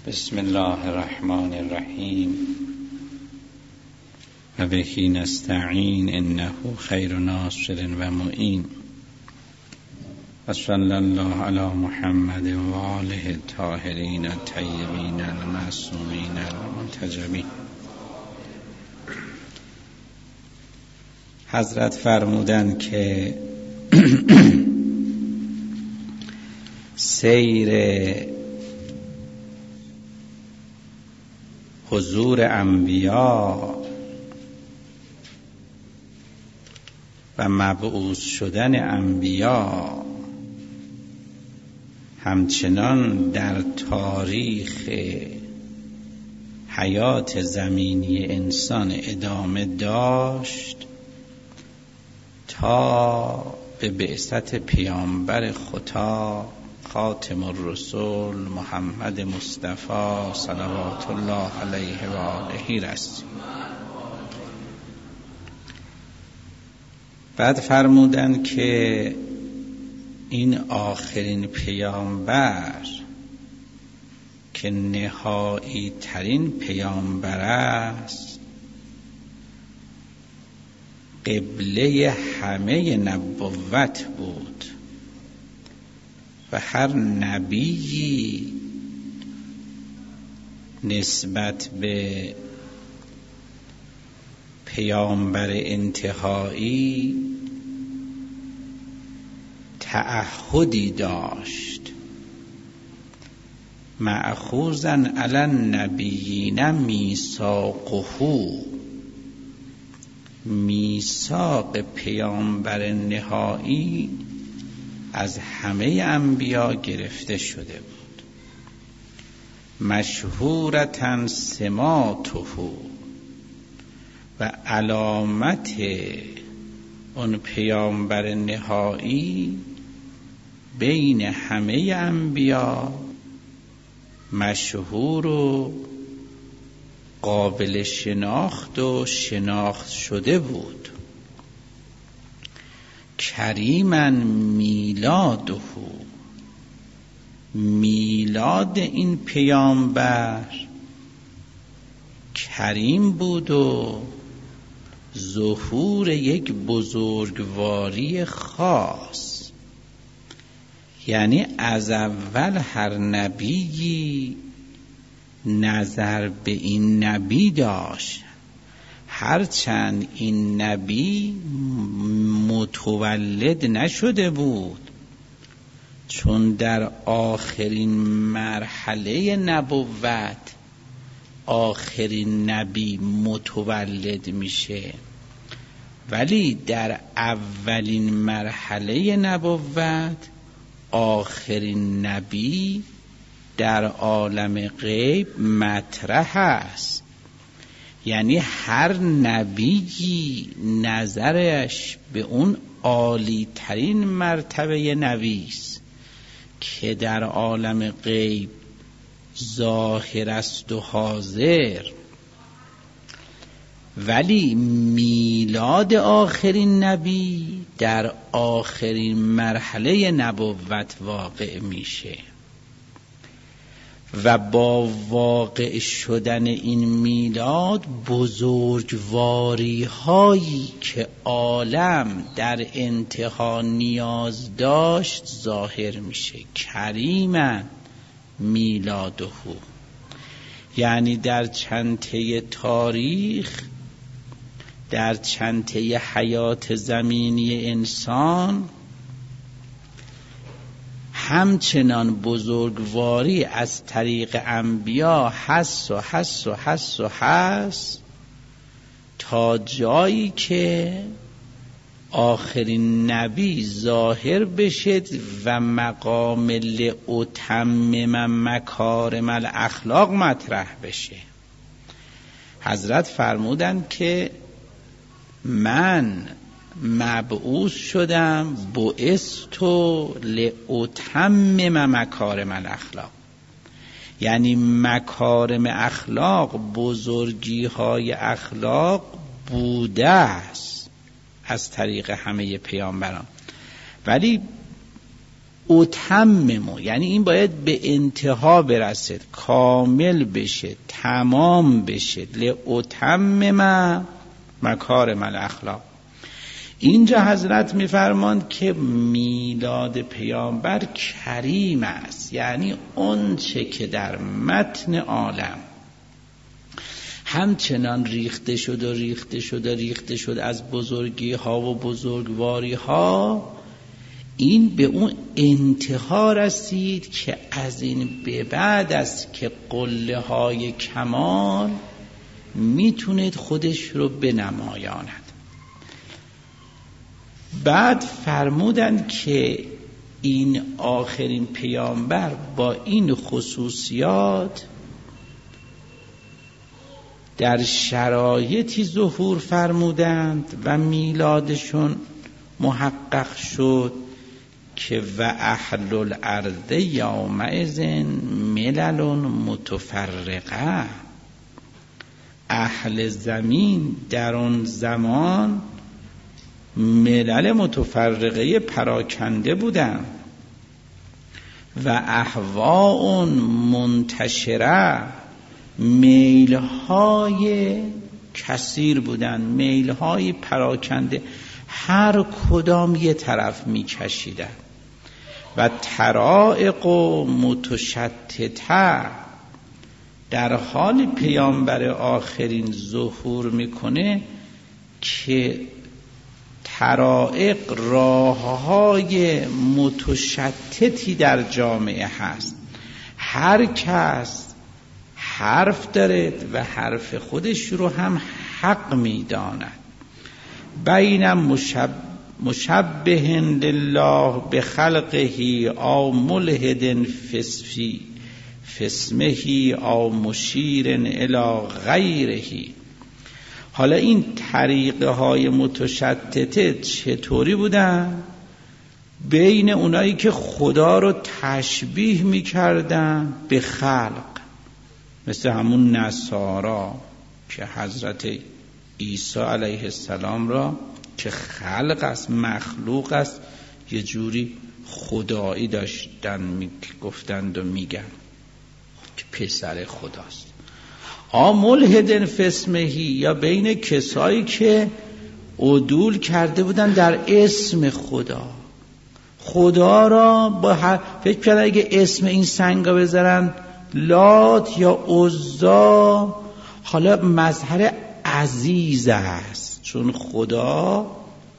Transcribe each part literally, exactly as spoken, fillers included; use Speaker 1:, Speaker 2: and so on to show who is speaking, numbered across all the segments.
Speaker 1: بسم الله الرحمن الرحیم و بهی نستعین انه خیر ناصر و معین و صلی الله علی محمد و آله الطاهرین الطیبین المعصومین المنتجبین. حضرت فرمودند که سیر حضور انبیا و مبعوث شدن انبیا همچنان در تاریخ حیات زمینی انسان ادامه داشت تا به بعثت پیامبر خدا خاتم الرسول محمد مصطفی صلوات الله علیه و آله رسید. بعد فرمودند که این آخرین پیامبر که نهایی ترین پیامبر است، قبله همه نبوت بود و هر نبیی نسبت به پیامبر انتهایی تعهدی داشت. مأخوذاً علی النبیین میثاقه، میثاق پیامبر نهایی از همه انبیا گرفته شده بود. مشهورتاً سماته، و علامت اون پیامبر نهایی بین همه انبیا مشهور و قابل شناخت و شناخت شده بود. کریما میلاده، میلاد این پیامبر کریم بود و ظهور یک بزرگواری خاص، یعنی از اول هر نبیی نظر به این نبی داشت، هرچند این نبی متولد نشده بود، چون در آخرین مرحله نبوت آخرین نبی متولد میشه، ولی در اولین مرحله نبوت آخرین نبی در عالم غیب مطرح است. یعنی هر نبیی نظرش به اون عالی ترین مرتبه نبی است که در عالم غیب ظاهر است و حاضر، ولی میلاد آخرین نبی در آخرین مرحله نبوت واقع میشه و با واقع شدن این میلاد بزرگواری هایی که عالم در انتها نیاز داشت ظاهر میشه. کریما میلاده، یعنی در چنته تاریخ، در چنته حیات زمینی انسان همچنان بزرگواری از طریق انبیا هست و هست و هست و هست تا جایی که آخرین نبی ظاهر بشد و مقام لأتمم مکارم الاخلاق مطرح بشه. حضرت فرمودند که من مبعوث شدم بعثت لأتمم مکارم الاخلاق، یعنی مکارم اخلاق، بزرگی های اخلاق بوده است از طریق همه پیامبران، ولی اتممو، یعنی این باید به انتها برسد، کامل بشه، تمام بشه. لاتمم مکارم الاخلاق. اینجا حضرت میفرماند که میلاد پیامبر کریم است، یعنی اون چه که در متن عالم همچنان ریخته شد و ریخته شد و ریخته شد از بزرگی ها و بزرگواری ها، این به اون انتها رسید که از این به بعد است که قله های کمال میتونید خودش رو بنمایاند. بعد فرمودند که این آخرین پیامبر با این خصوصیات در شرایطی ظهور فرمودند و میلادشون محقق شد که و اهل الارض یومئذ ملل متفرقه، اهل زمین در اون زمان ملل متفرقه پراکنده بودند و اهواء منتشره، میلهای کثیر بودند، میلهای پراکنده، هر کدام یه طرف میکشیدن. و طرائق متشتته، در حال پیامبر آخرین ظهور میکنه که طرائق راههای متشتتی در جامعه هست، هر کس حرف دارد و حرف خودش رو هم حق میداند. بین مشب مشبه لله بخلقه او ملحد فسفی فسمه او مشیر الی غیره. حالا این طریقه های متشتته چطوری بودن؟ بین اونایی که خدا رو تشبیه میکردن به خلق، مثل همون نصارا که حضرت عیسی علیه السلام را که خلق است، مخلوق است، یه جوری خدایی داشتن می گفتند و میگن که پسر خداست. آ ملحدن فسمهی، یا بین کسایی که عدول کرده بودن در اسم خدا، خدا را با هر فکر کردن اگه اسم این سنگا بذارن لات یا عزا، حالا مظهر عزیز است، چون خدا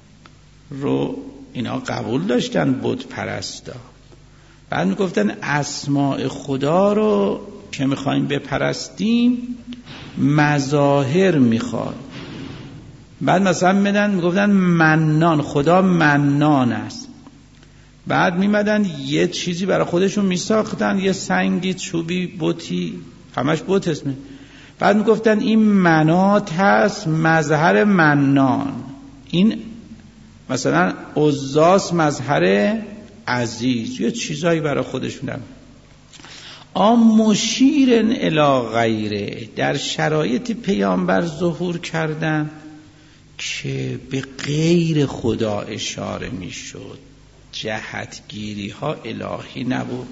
Speaker 1: رو اینا قبول داشتن بت پرستا. بعد میگفتن اسماء خدا رو که میخوایم بپرستیم مظاهر میخواد. بعد مثلا میدن میگفتن منان، خدا منان است. بعد میمدن یه چیزی برای خودشون میساختن، یه سنگی، چوبی، بتی، همش بت اسمه. بعد میگفتن این منات هست، مظهر منان. این مثلا عزاس، مظهر عزیز، یه چیزایی برای خودشون دارن. آم مشیرن الی غیره، در شرایط پیامبر ظهور کردن که به غیر خدا اشاره میشد، جهتگیری ها الهی نبود.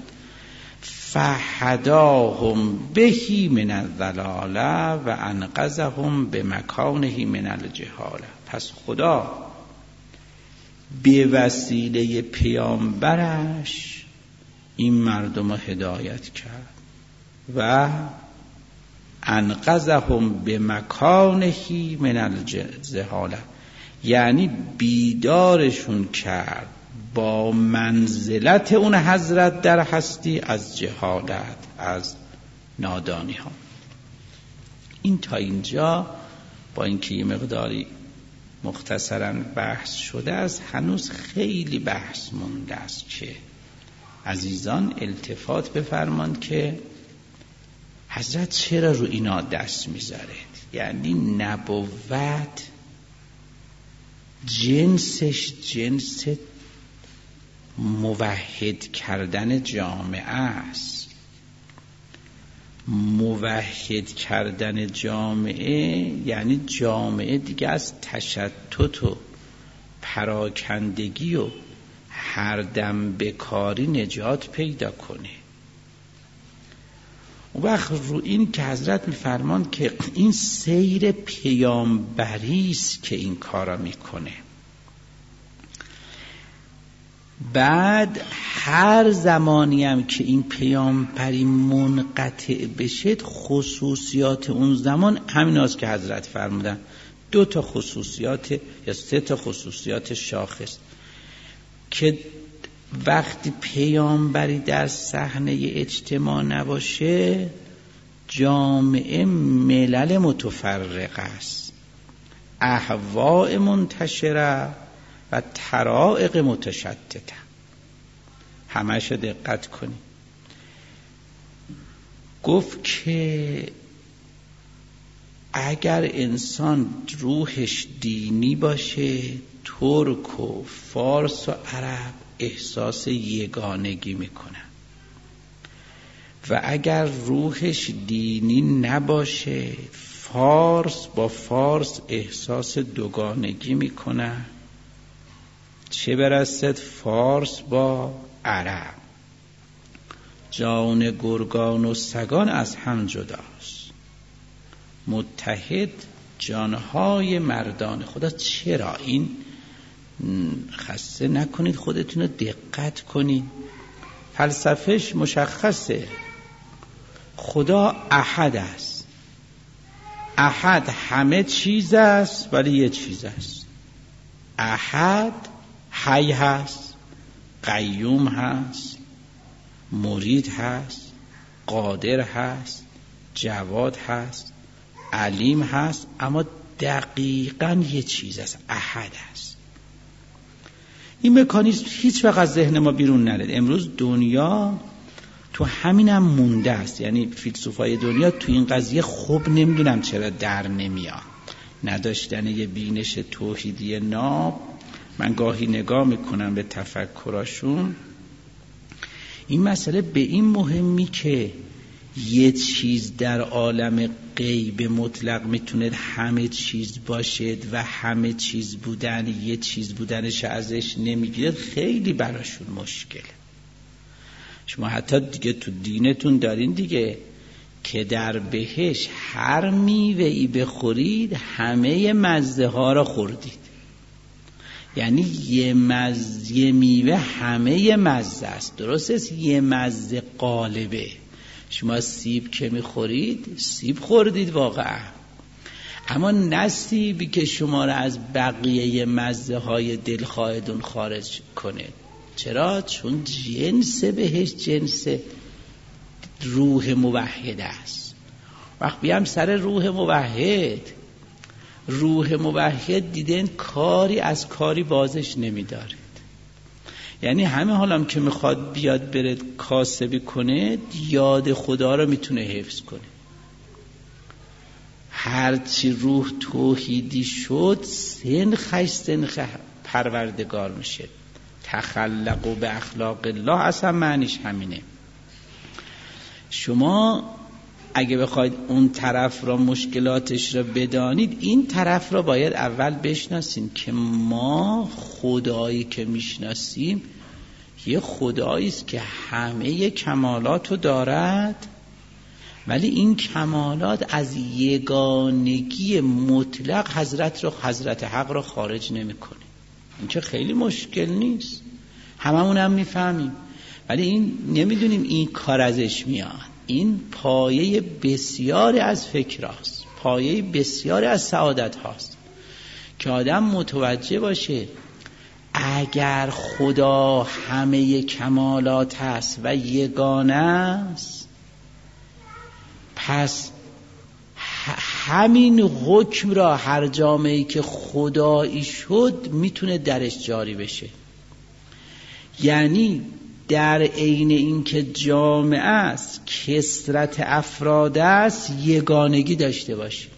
Speaker 1: فهداهم بهی من الضلاله و انقذهم به مکانه من الجهاله. پس خدا به وسیله پیامبرش این مردم رو هدایت کرد و انقذهم به مکانه من الجهاله، یعنی بیدارشون کرد با منزلت اون حضرت در هستی از جهالت، از نادانی ها. این تا اینجا با اینکه یه مقداری مختصراً بحث شده است، هنوز خیلی بحث مونده است که عزیزان التفات بفرمایند که حضرت چرا رو اینا دست میذاره. یعنی نبوت جنسش جنس موحد کردن جامعه است. موحد کردن جامعه یعنی جامعه دیگه از تشتت و پراکندگی و هر دم بکاری نجات پیدا کنه. اون وقت رو این که حضرت میفرمان که این سیر پیامبری است که این کارا میکنه. بعد هر زمانی هم که این پیامبری منقطع بشه، خصوصیات اون زمان همین هست که حضرت فرمودن، دو تا خصوصیات یا سه تا خصوصیات شاخص که وقتی پیامبری در صحنه اجتماع نباشه، جامعه ملل متفرقه است، اهواء منتشره و طرائق متشتته. همش دقت کنید. گفت که اگر انسان روحش دینی باشه، ترک و فارس و عرب احساس یگانگی میکنه، و اگر روحش دینی نباشه، فارس با فارس احساس دوگانگی میکنه، چه برسد فارس با عرب. جان گرگان و سگان از هم جداست، متحد جانهای مردان خدا. چرا این خسته نکنید، خودتون رو دقت کنید. فلسفهش مشخصه، خدا احد است. احد همه چیز است ولی یه چیز است. احد حی هست، قیوم هست، مرید هست، قادر هست، جواد هست، علیم هست، اما دقیقاً یه چیز است، احد است. این مکانیزم هیچ وقت از ذهن ما بیرون نرد. امروز دنیا تو همینم مونده است، یعنی فیلسوفای دنیا تو این قضیه خوب نمیدونم چرا در نمیاد. نداشتن یه بینش توحیدی ناب. من گاهی نگاه میکنم به تفکراشون، این مسئله به این مهمی که یه چیز در عالم غیب مطلق میتونه همه چیز باشد و همه چیز بودن یه چیز بودنش ازش نمیگیرد، خیلی براشون مشکله. شما حتی دیگه تو دینتون دارین دیگه که در بهشت هر میوه‌ای بخورید همه مزه ها را خوردید. یعنی یه مزه یه میوه همه مزه است. درست است یه مزه قالبه. شما سیب که میخورید سیب خوردید واقعا، اما نه سیبی که شما را از بقیه مزه های دلخواهتون خارج کنه. چرا؟ چون جنس بهش جنس روح موحد است. وقت بیام سر روح موحد، روح موحد دیدن کاری از کاری بازش نمیدارید. یعنی همه حالم که میخواد بیاد بره کاسبی کنه، یاد خدا رو میتونه حفظ کنه. هرچی روح توحیدی شد، سنخش سنخ پروردگار میشه. تخلقوا به اخلاق الله اصلا معنیش همینه. شما اگه بخواید اون طرف را مشکلاتش را بدانید، این طرف را باید اول بشناسیم که ما خدایی که میشناسیم یه خدایی است که همه کمالات رو دارد، ولی این کمالات از یگانگی مطلق حضرت رو حضرت حق رو خارج نمیکنه. این که خیلی مشکل نیست، هممون هم میفهمیم، ولی این نمیدونیم این کار ازش میاد. این پایه بسیاری از فکر هاست، پایه بسیاری از سعادت هاست که آدم متوجه باشه اگر خدا همه کمالات هست و یگانه است، پس همین حکم را هر جامعه‌ای که خدایی شد میتونه درش جاری بشه. یعنی در عین اینکه جامعه است، کثرت افراد است، یگانگی داشته باشه.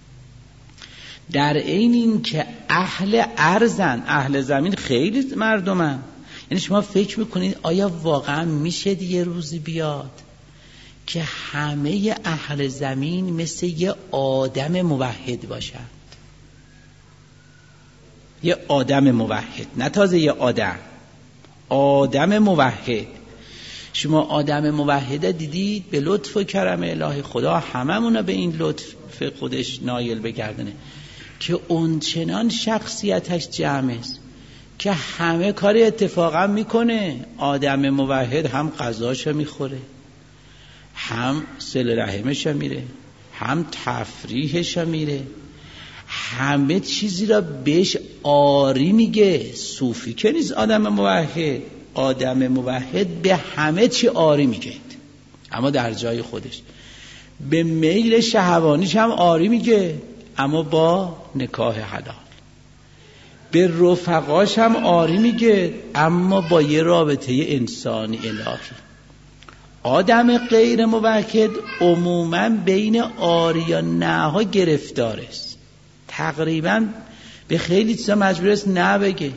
Speaker 1: در عین اینکه اهل ارضن، اهل زمین خیلی مردمن. یعنی شما فکر میکنید آیا واقعا میشه یه روزی بیاد که همه اهل زمین مثل یه آدم موحد باشند؟ یه آدم موحد، نه تازه یه آدم، آدم موحد. شما آدم موحد دیدید؟ به لطف و کرم الهی خدا هممون به این لطف خودش نایل بگردنه که اونچنان شخصیتش جمع است که همه کاری اتفاقا میکنه. آدم موحد هم غذاشو میخوره، هم صله رحمش میره، هم تفریحش میره، همه چیزی را بهش آری میگه. صوفی که نیست آدم موحد. آدم موحد به همه چی آری میگه، اما در جای خودش. به میل شهوانیش هم آری میگه، اما با نکاح حلال. به رفقاش هم آری میگه، اما با یه رابطه انسانی الهی. آدم غیر موحد عموماً بین آری یا نه ها گرفتار است. تقریباً به خیلی چیزا مجبور است نه بگه.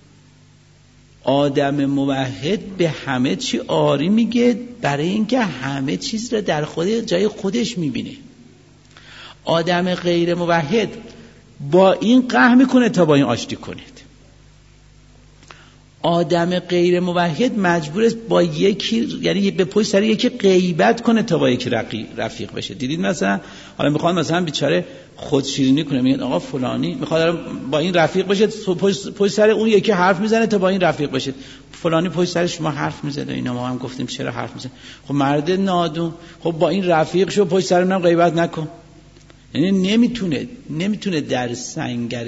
Speaker 1: آدم موحد به همه چی آری میگه، برای اینکه همه چیز را در خود جای خودش میبینه. آدم غیر موحد با این قهر میکنه تا با این آشتی کنید. آدم غیر موحد مجبور است با یکی، یعنی به پشت سر یکی غیبت کنه تا با یکی رفیق بشه. دیدید مثلا حالا میخواد مثلا بیچاره خودشیرینی کنه، میگن آقا فلانی میخواد با این رفیق بشه، پشت سر اون یکی حرف میزنه تا با این رفیق بشه. فلانی پشت سر شما حرف میزنه، اینا ما هم گفتیم چرا حرف میزنه. خب مرد نادون، خب با این رفیق شو، پشت سر اونم غیبت نکن. یعنی نمیتونه نمیتونه در سنگر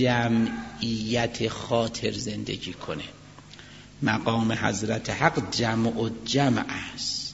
Speaker 1: جمعیت خاطر زندگی کنه. مقام حضرت حق جمع و جمع است،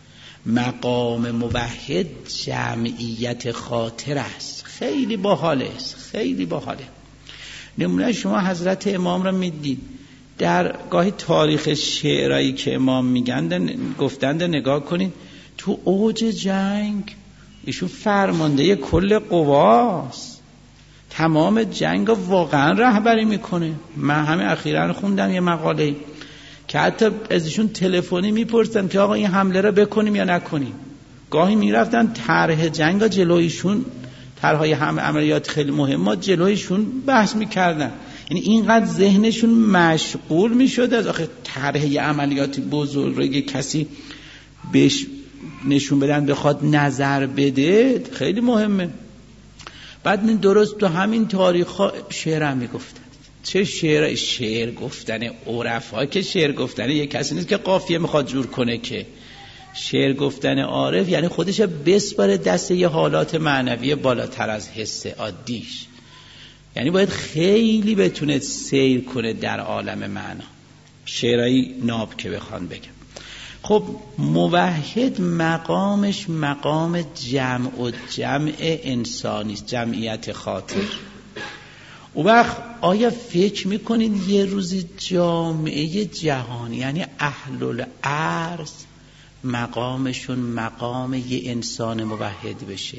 Speaker 1: مقام موحد جمعیت خاطر است. خیلی باحاله است، خیلی باحاله. نمونه شما حضرت امام را میدید در گاهی تاریخ شعرهایی که امام میگن گفتند نگاه کنید. تو اوج جنگ ایشون فرمانده کل قواست، تمام جنگ واقعا رهبری میکنه. من همه اخیراً خوندم یه مقاله که حتی از ایشون تلفنی میپرسن که آقا این حمله را بکنیم یا نکنیم. گاهی میرفتن طرح جنگ جلویشون، طرحهای هم عملیات خیلی مهمات جلویشون بحث میکردن. یعنی اینقدر ذهنشون مشغول میشد از آخه طرح عملیات بزرگ کسی بهش نشون بدن بخواد نظر بده خیلی مهمه. بعد درست تو همین تاریخ ها شعر هم میگفتن. چه شعر شعر گفتن عرفا که شعر گفتن یک کسی نیست که قافیه میخواد جور کنه، که شعر گفتن عارف یعنی خودش بسپاره دست یه حالات معنوی بالاتر از حس عادیش. یعنی باید خیلی بتونه سیر کنه در عالم معنا. شعرهای ناب که بخوان بگم. خب موحد مقامش مقام جمع و جمع انسانی است، جمعیت خاطر. اون وقت آیا فکر میکنید یه روزی جامعه جهانی یعنی اهل الارض مقامشون مقام یه انسان موحد بشه؟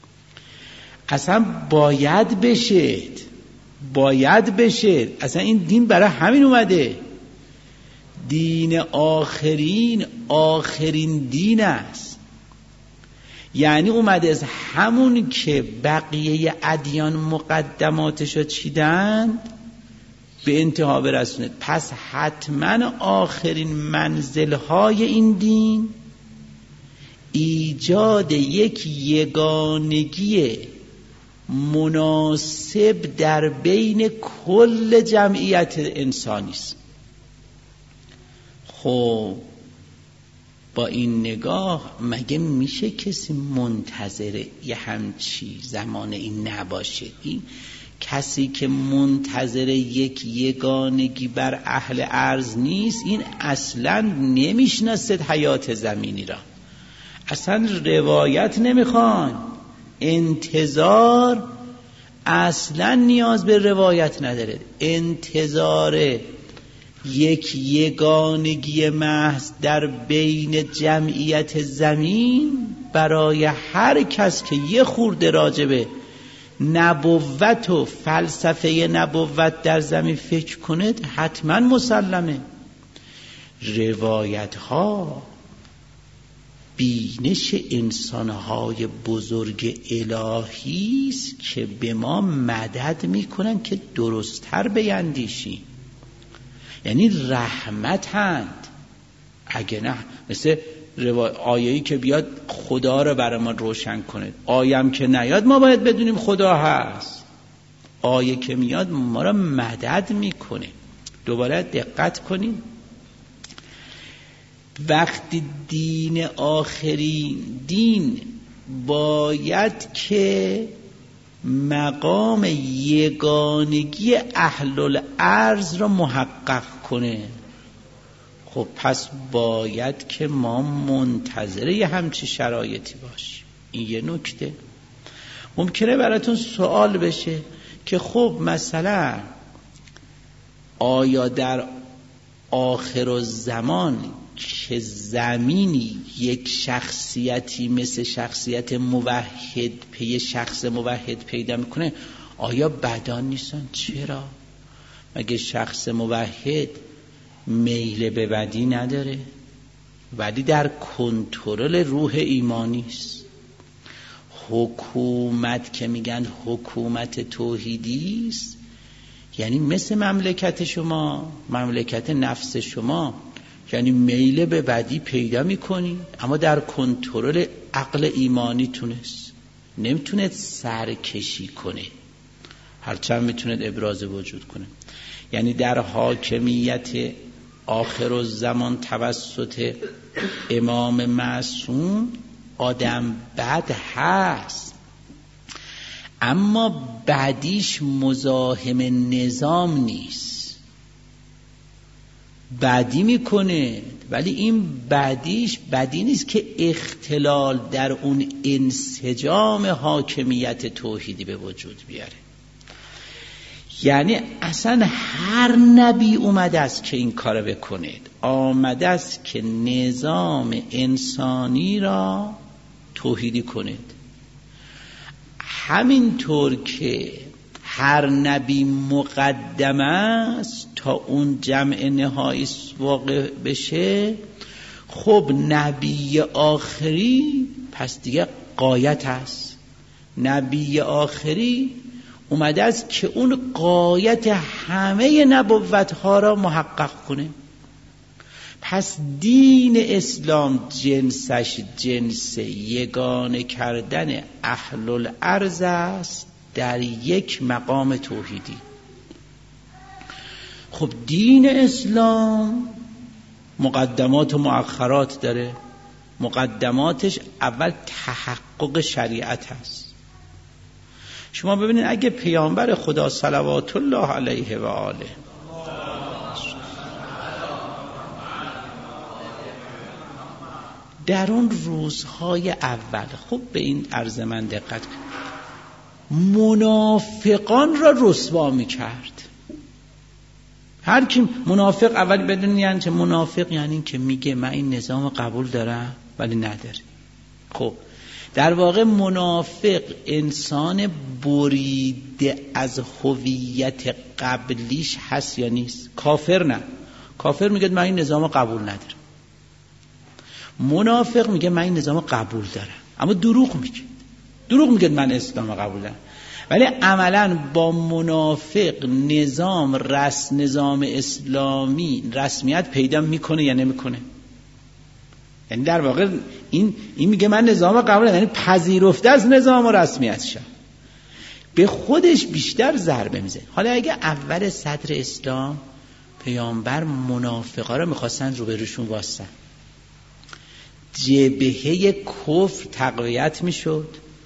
Speaker 1: اصلا باید بشه، باید بشه. اصلا این دین برای همین اومده. دین آخرین آخرین دین است. یعنی اومده از همون که بقیه ادیان مقدماتشو چیدند به انتها برسونه. پس حتما آخرین منزلهای این دین ایجاد یک یگانگی مناسب در بین کل جمعیت انسانی است. خب با این نگاه مگه میشه کسی منتظر یه همچی زمان این نباشه؟ این کسی که منتظر یک یگانگی بر اهل ارض نیست، این اصلا نمیشناسد حیات زمینی را. اصلا روایت نمیخوان، انتظار اصلا نیاز به روایت نداره. انتظار یک یگانگی محض در بین جمعیت زمین برای هر کس که یه خورده راجبه نبوت و فلسفه نبوت در زمین فکر کنید حتما مسلمه. روایت ها بینش انسانهای بزرگ الهی است که به ما مدد میکنن که درست‌تر بیندیشیم. یعنی رحمتند. اگه نه مثل آیه‌ای که بیاد خدا رو برای ما روشن کنه، آیم که نیاد ما باید بدونیم خدا هست، آیه که میاد ما رو مدد میکنه. دوباره دقت کنیم، وقتی دین آخری دین باید که مقام یگانگی اهل الارض را محقق کنه، خب پس باید که ما منتظر یه همچی شرایطی باشیم. این یه نکته. ممکنه براتون سوال بشه که خب مثلا آیا در آخر الزمان که زمینی یک شخصیتی مثل شخصیت موحد پی شخص موحد پیدا میکنه، آیا بدان نیستن؟ چرا؟ مگه شخص موحد میل به بدی نداره؟ ولی در کنترل روح ایمانی است. حکومت که میگن حکومت توحیدی است، یعنی مثل مملکت شما، مملکت نفس شما، یعنی میل به بدی پیدا میکنی اما در کنترل عقل ایمانی تونست، نمیتونه سرکشی کنه، هرچند میتونه ابراز وجود کنه. یعنی در حاکمیت آخر الزمان توسط امام معصوم آدم بد هست، اما بدیش مزاحم نظام نیست، بدی میکنه ولی این بدیش بدی نیست که اختلال در اون انسجام حاکمیت توحیدی به وجود بیاره. یعنی اصلا هر نبی اومده است که این کار بکنید، آمده است که نظام انسانی را توحیدی کنید. همینطور که هر نبی مقدم است تا اون جمع نهایی واقع بشه، خب نبی آخری پس دیگه غایت است. نبی آخری اومده است که اون غایت همه نبوت‌ها را محقق کنه. پس دین اسلام جنسش جنس یگانه کردن اهل الارض است در یک مقام توحیدی. خب دین اسلام مقدمات و مؤخرات داره. مقدماتش اول تحقق شریعت هست. شما ببینید اگه پیامبر خدا صلوات الله علیه و آله در اون روزهای اول، خب به این عرض من دقت کن، منافقان را رسوا میکرد. هر کی منافق اول بدون یعنی چه منافق؟ یعنی که میگه من این نظام قبول دارم ولی نداره. خب در واقع منافق انسان بریده از هویت قبلیش هست یا نیست؟ کافر نه. کافر میگه من این نظام قبول ندارم. منافق میگه من این نظام قبول دارم اما دروغ میگه. دروغ میگه من اسلام قبول دارم، ولی عملا با منافق نظام رس نظام اسلامی رسمیت پیدا میکنه یا نمیکنه؟ یعنی در واقع این این میگه من نظام قبول دارم، یعنی پذیرفته از نظام و رسمیتش، به خودش بیشتر ضربه میزنه. حالا اگه اول صدر اسلام پیامبر منافقا رو میخواستن رو به روشون واسطن، جبهه کفر تقویت میشد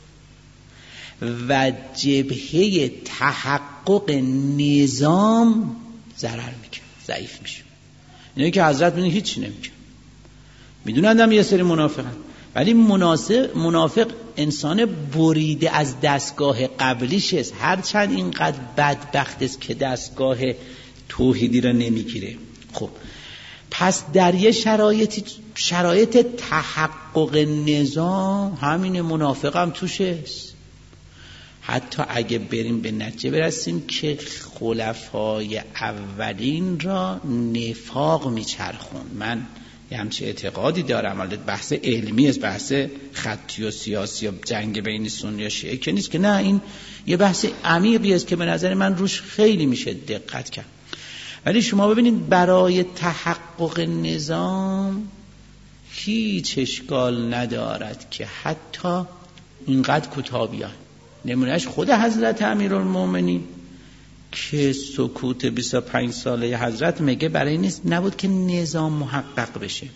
Speaker 1: و جبهه تحقق نظام ضرر میکرد، ضعیف میشد. اینه که حضرت میدونی هیچی نمیکرد، میدونن هم یه سری منافقن، ولی مناسب منافق انسان بریده از دستگاه قبلیش است، هرچند اینقدر بدبخت است که دستگاه توحیدی را نمیگیره. خب پس در یه شرایطی شرایط تحقق نظام همین منافق هم توش است. حتی اگه بریم به نتیجه برسیم که خلفای اولین را نفاق میچرخون، من یه همچه اعتقادی دارم، ولی بحث علمی است، بحث خطی و سیاسی و جنگ بین سنی و شیعه که نیست، که نه، این یه بحث عمیقی است که به نظر من روش خیلی میشه دقت کرد. ولی شما ببینید برای تحقق نظام هیچ اشکال ندارد که حتی اینقدر کوتاه بیان. نمونهش خود حضرت امیرالمومنین که سکوت بیست و پنج ساله حضرت میگه برای نیست نبود که نظام محقق بشه.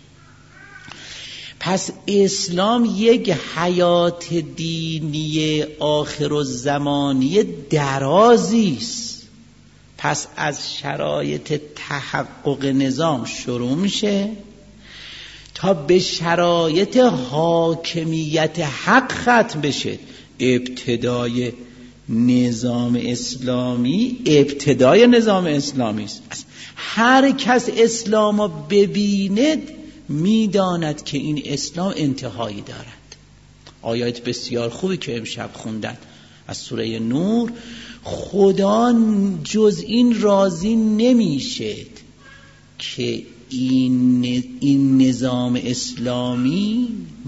Speaker 1: پس اسلام یک حیات دینی آخر الزمانی درازی است. پس از شرایط تحقق نظام شروع میشه تا به شرایط حاکمیت حق ختم بشه. ابتدای نظام اسلامی ابتدای نظام اسلامی است. هر کس اسلام رو ببیند میداند که این اسلام انتهایی دارد. آیات بسیار خوبی که امشب خوندن از سوره نور، خدا جز این راضی نمیشد که این این نظام اسلامی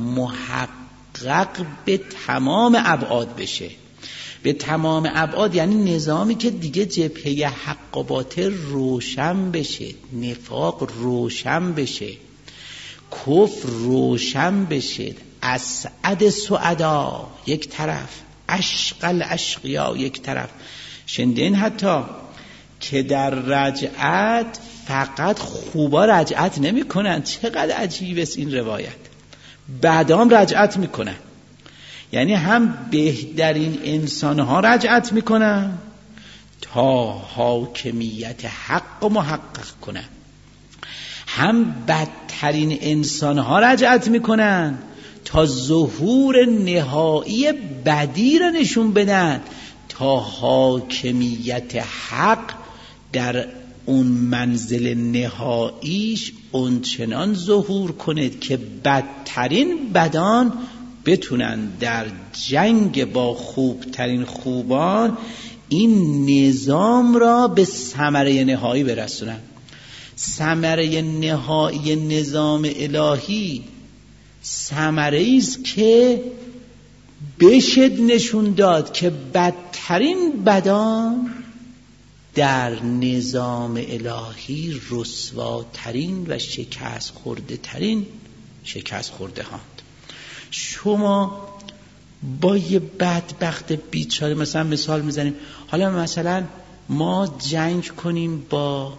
Speaker 1: محقق به تمام ابعاد بشه. به تمام ابعاد یعنی نظامی که دیگه جبهه حق و باطل روشن بشه، نفاق روشن بشه، کفر روشن بشه، اسعد سعدا یک طرف، اشقل اشقیا یک طرف. شنیدین حتی که در رجعت فقط خوبا رجعت نمی کنن. چقدر عجیب است این روایت. بعدام رجعت می کنن، یعنی هم بهترین انسانها رجعت می کنن تا حاکمیت حق و محقق کنن، هم بدترین انسانها رجعت می کنن تا ظهور نهایی بدی را نشون بدن، تا حاکمیت حق در اون منزل نهاییش اونچنان ظهور کند که بدترین بدان بتونن در جنگ با خوبترین خوبان این نظام را به ثمره نهایی برسونن. ثمره نهایی نظام الهی ثمره است که بشد نشون داد که بدترین بدان در نظام الهی رسواترین و شکست خورده ترین شکست خورده هاند. شما با یه بدبخت بیچاره مثلا مثال میزنیم، حالا مثلا ما جنگ کنیم با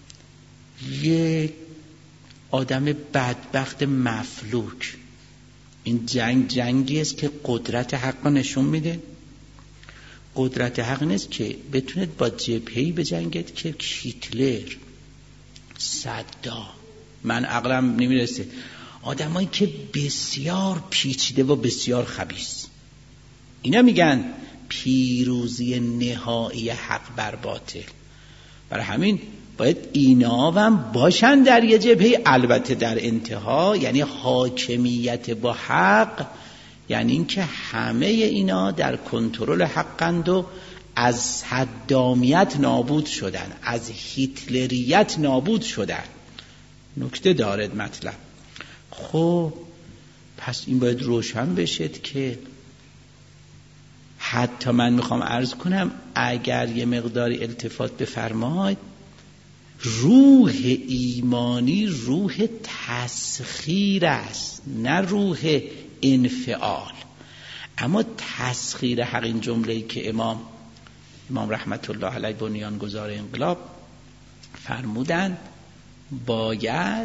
Speaker 1: یه آدم بدبخت مفلوک، این جنگ جنگی است که قدرت حق نشون میده. قدرت حق نیست که بتونید با جبهه‌ای بجنگید که هیتلر، صدام، من عقلم نمیرسه، آدمایی که بسیار پیچیده و بسیار خبیث. اینا میگن پیروزی نهایی حق بر باطل. برای همین باید اینا هم باشن در یه جبهه، البته در انتها یعنی حاکمیت با حق، یعنی اینکه همه اینا در کنترل حقند و از صدامیت نابود شدن، از هیتلریت نابود شدن. نکته دارد مطلب. خب پس این باید روشن بشد که حتی من میخوام عرض کنم اگر یه مقداری التفات بفرمایید، روح ایمانی روح تسخیر است نه روح انفعال. اما تسخیر حق، این جمله‌ای که امام امام رحمت الله علیه بنیانگذار انقلاب فرمودند، باید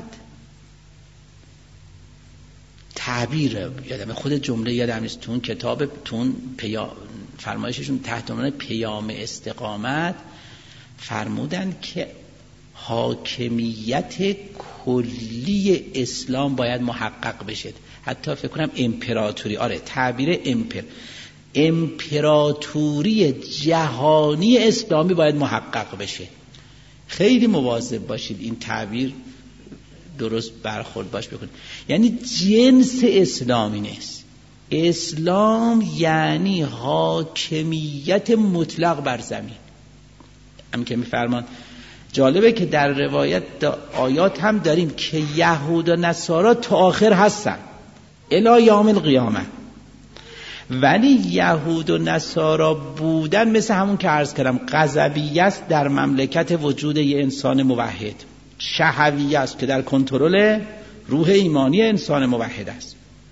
Speaker 1: تعبیر یادم خود جمله یادم نیست، تون کتاب تون پیا فرمایششون تحت عنوان پیام استقامت فرمودند که حاکمیت کلی اسلام باید محقق بشه. حتی فکر کنم امپراتوری، آره تعبیر امپر امپراتوری جهانی اسلامی باید محقق بشه. خیلی مواظب باشید این تعبیر درست برخورد باش بکنید. یعنی جنس اسلامی نیست. اسلام یعنی حاکمیت مطلق بر زمین. هم که میفرمان جالبه که در روایت آیات هم داریم که یهود و نصارا تا آخر هستن الی یوم القیامه، ولی یهود و نصارا بودن مثل همون که عرض کردم غضبیه است در مملکت وجود یه انسان موحد، شهویه است که در کنترل روح ایمانی انسان موحد است.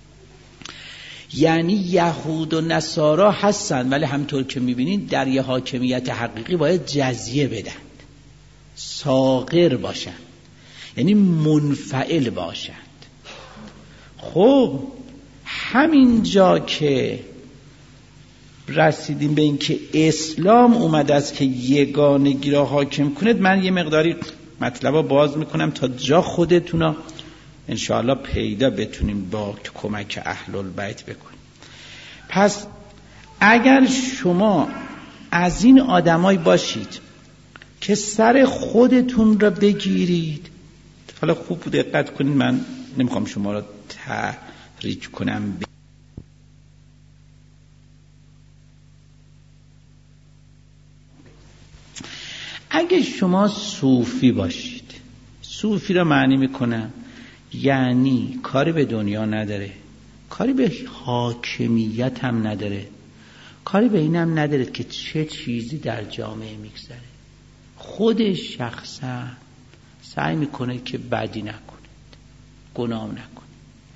Speaker 1: یعنی یهود و نصارا هستن ولی همطور که میبینید در یه حاکمیت حقیقی باید جزیه بدن، ساغر باشند، یعنی منفعل باشند. خب همینجا که رسیدیم به این که اسلام اومده است که یگانگی را حاکم کند، من یه مقداری مطلبا باز میکنم تا جا خودتونا انشاءالله پیدا بتونیم با کمک اهل البیت بکنیم. پس اگر شما از این آدمای باشید که سر خودتون را بگیرید، حالا خوب دقت کنید، من نمیخوام شما را تحریک کنم، اگه شما صوفی باشید، صوفی را معنی میکنم یعنی کاری به دنیا نداره، کاری به حاکمیت هم نداره، کاری به این هم نداره که چه چیزی در جامعه میگذره، خودش شخصا سعی میکنه که بدی نکنه، گناه نکنه.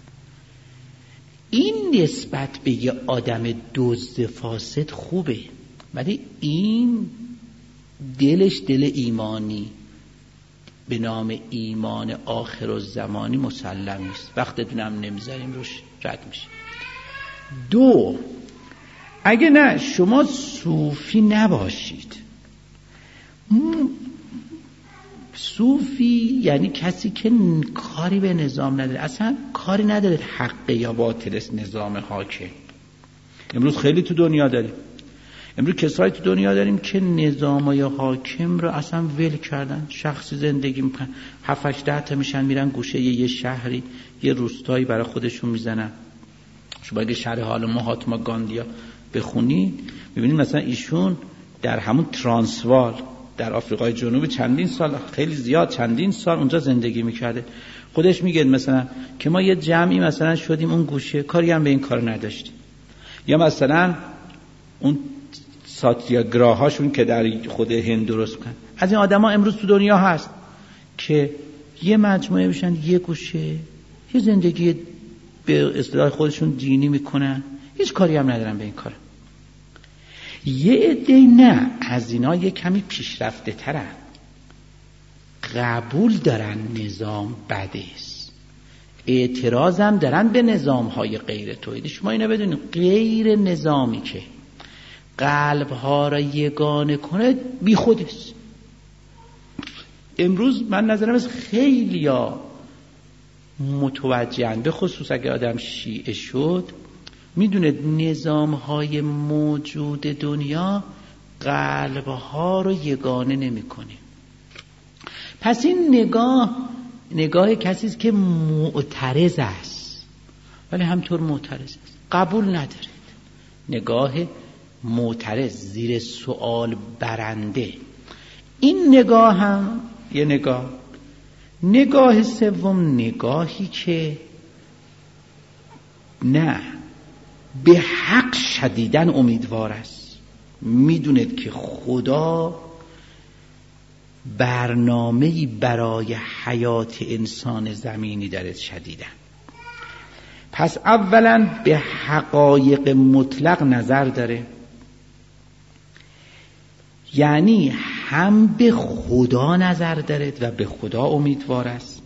Speaker 1: این نسبت به یه آدم دزد فاسد خوبه، ولی این دلش دل ایمانی به نام ایمان آخر الزمانی مسلم نیست، وقتتون هم نمیذاریم روش رد میشه. دو، اگه نه شما صوفی نباشید، صوفی یعنی کسی که کاری به نظام نداره، اصلا کاری نداره حق یا باطل است نظام حاکم. امروز خیلی تو دنیا داریم، امروز کسایی تو دنیا داریم که نظامای حاکم رو اصلا ول کردن، شخصی زندگی میکنن، هفت هشت ده تا میشن میرن گوشه یه شهری یه روستایی برای خودشون میزنن. شما اگه شرح حال مهاتما گاندیا بخونید میبینید مثلا ایشون در همون ترانسوال در آفریقای جنوبی چندین سال، خیلی زیاد چندین سال اونجا زندگی میکرده. خودش میگه مثلا که ما یه جمعی مثلا شدیم اون گوشه، کاری هم به این کار نداشتیم. یا مثلا اون ساتیاگراهاشون که در خود هند درست کردن، از این آدما امروز تو دنیا هست که یه مجموعه بشن یه گوشه یه زندگی به اصطلاح خودشون دینی میکنن، هیچ کاری هم ندارن به این کار. یه عده نه، از اینا یه کمی پیشرفته ترن، قبول دارن نظام بده است، اعتراض هم دارن به نظام های غیر توحیدی. شما اینو بدونید غیر نظامی که قلب ها را یگانه کنه بی خود است. امروز من نظرم از خیلی ها متوجهن، به خصوص اگه آدم شیعه شد، میدونه نظام های موجود دنیا قلب ها رو یگانه نمی کنه. پس این نگاه نگاه کسی است که معترض است، ولی همطور معترض است، قبول ندارید. نگاه معترض، زیر سوال برنده. این نگاه هم یه نگاه. نگاه سوم نگاهی که نه، به حق شدیداً امیدوار است، میدوند که خدا برنامه‌ای برای حیات انسان زمینی دارد شدیداً. پس اولاً به حقایق مطلق نظر داره، یعنی هم به خدا نظر دارد و به خدا امیدوار است،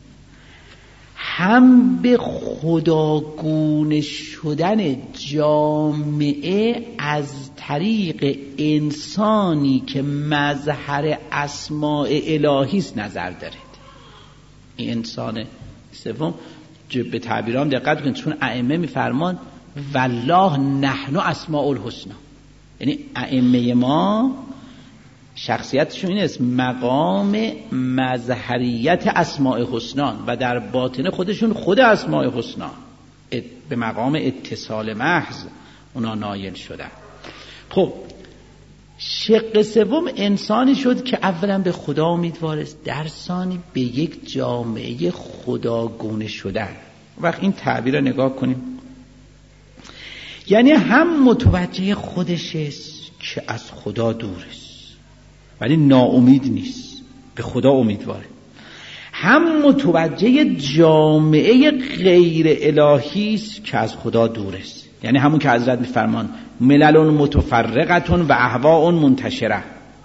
Speaker 1: هم به خداگونه شدن جامعه از طریق انسانی که مظهر اسماء الهی است نظر دارد. این انسان سوم به تعبیرام دقت کنید، چون ائمه میفرمان والله نحن اسماء الحسنا، یعنی ائمه ما شخصیتشون این است مقام مظهریت اسماء حسنا و در باطن خودشون خود اسماء حسنا، به مقام اتصال محض اونا نایل شدن. خب شق سوم انسانی شد که اولا به خدا امیدوار است، در ثانی به یک جامعه خداگونه شدن. وقت این تعبیر رو نگاه کنیم، یعنی هم متوجه خودش است که از خدا دور است ولی ناامید نیست، به خدا امیدواره، هم متوجه جامعه غیر الهی است که از خدا دور است. یعنی همون که حضرت میفرمان ملل متفرقه و اهواء منتشره،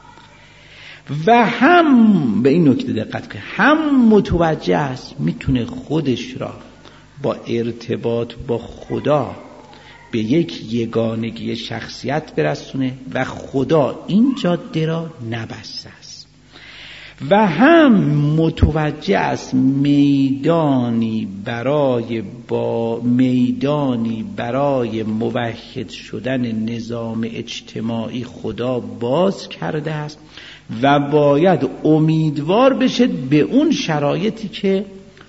Speaker 1: و هم به این نکته دقت کنه، هم متوجه است میتونه خودش را با ارتباط با خدا به یک یگانگی شخصیت برسونه و خدا این جاده را نبسته است، و هم متوجه است میدانی برای با میدانی برای موحد شدن نظام اجتماعی خدا باز کرده است و باید امیدوار بشه به اون شرایطی که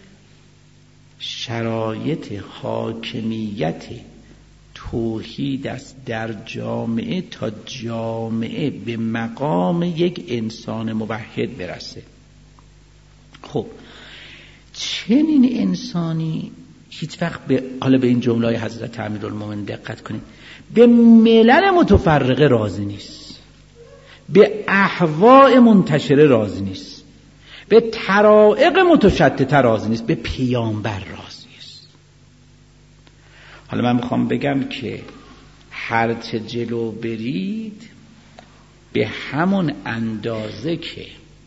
Speaker 1: شرایط حاکمیت توحید است در جامعه تا جامعه به مقام یک انسان موحد برسه. خب چنین انسانی هیچ وقت به حالا به این جمله حضرت امیرالمومنین دقت کنید، به ملل متفرقه راضی نیست، به اهواء منتشره راضی نیست، به طرائق متشتته راضی نیست، به پیامبر راضی است. حالا من میخوام بگم که هرچه جلو برید به همون اندازه که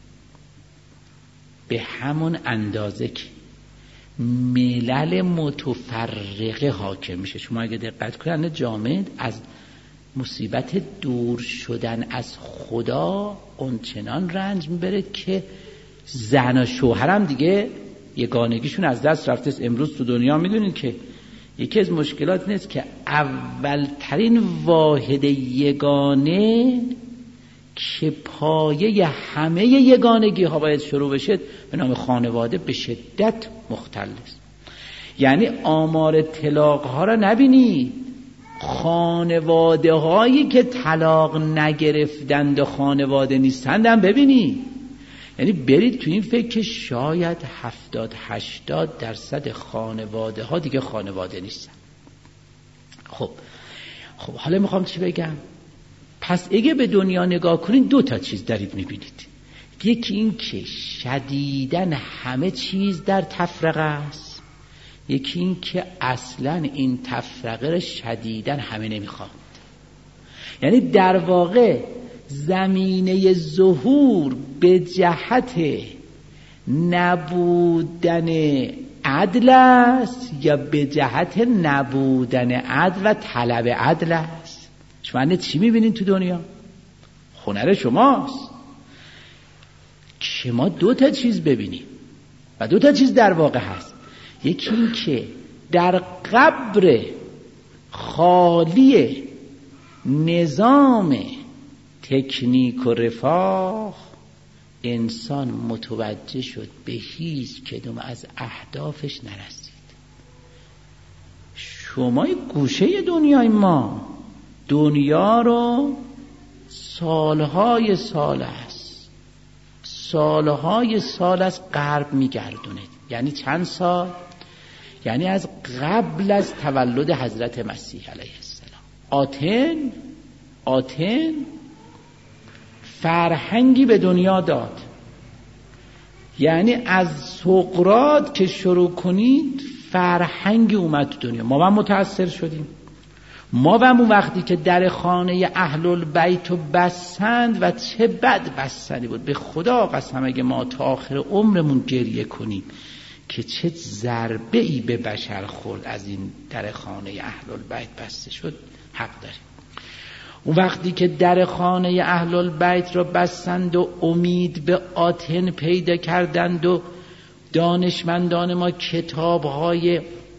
Speaker 1: به همون اندازه که ملل متفرقه حاکم میشه. شما اگه دقت کنید جامعه از مصیبت دور شدن از خدا اونچنان رنج میبره که زن و شوهرم دیگه یگانگیشون از دست رفته. امروز تو دنیا میدونید که یکی از مشکلات نیست که اولترین واحد یگانه که پایه همه یگانگی ها باید شروع بشه به نام خانواده به شدت مختل است. یعنی آمار طلاق ها را نبینید، خانواده هایی که طلاق نگرفتند و خانواده نیستند هم ببینید. یعنی برید تو این فکر که شاید هفتاد هشتاد درصد خانواده ها دیگه خانواده نیستن. خب خب حالا میخوام چی بگم؟ پس اگه به دنیا نگاه کنید دو تا چیز دارید میبینید. یکی این که شدیداً همه چیز در تفرقه است، یکی این که اصلاً این تفرقه را شدیداً همه نمیخواد. یعنی در واقع زمینه ظهور به جهت نبودن عدل است یا به جهت نبودن عدل و طلب عدل است. شما چی میبینید تو دنیا؟ هنر شماست که ما دو تا چیز ببینیم و دو تا چیز در واقع هست. یکی این که در قبر خالی نظام تکنیک و رفاه انسان متوجه شد به هیچ کدوم از اهدافش نرسید. شما گوشه دنیای ما دنیا رو سالهای سال است سالهای سال از غرب میگردونید. یعنی چند سال؟ یعنی از قبل از تولد حضرت مسیح علیه السلام. آتن آتن فرهنگی به دنیا داد. یعنی از سقراط که شروع کنید فرهنگی اومد تو دنیا. ما هم متأثر شدیم. ما هم اون وقتی که در خانه اهل البیت رو بستند و چه بد بستنی بود، به خدا قسم اگه ما تا آخر عمرمون گریه کنیم که چه ضربه ای به بشر خورد از این در خانه اهل البیت بسته شد، حق داریم. اون وقتی که در خانه اهل البیت را بستند و امید به آتن پیدا کردند و دانشمندان ما کتاب‌های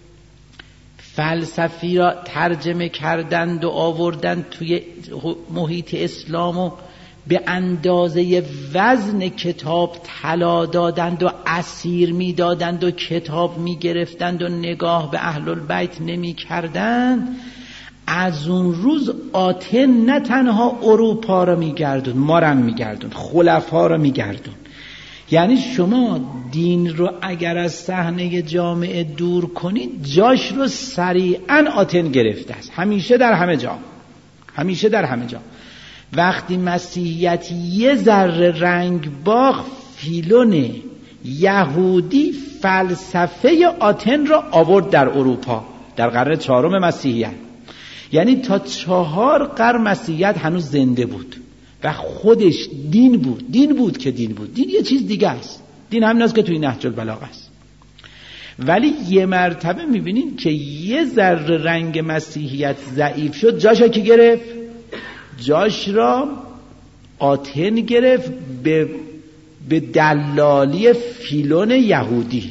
Speaker 1: فلسفی را ترجمه کردند و آوردند توی محیط اسلام و به اندازه وزن کتاب طلا دادند و اسیر می دادند و کتاب می گرفتند و نگاه به اهل البیت نمی کردند. از اون روز آتن نه تنها اروپا را می گردون، ما را می گردون، خلفا را می گردون. یعنی شما دین رو اگر از صحنه جامعه دور کنید جاش رو سریعا آتن گرفته است، همیشه در همه جا، همیشه در همه جا. وقتی مسیحیت یه ذره رنگ باخت، فیلون یهودی فلسفه آتن را آورد در اروپا در قرن چهارم مسیحیت. یعنی تا چهار قرن مسیحیت هنوز زنده بود و خودش دین بود. دین بود که دین بود. دین یه چیز دیگه است. دین همین است که توی نهج البلاغه است. ولی یه مرتبه میبینین که یه ذره رنگ مسیحیت ضعیف شد، جاش کی گرفت؟ جاش را آتن گرفت به به دلالی فیلون یهودی.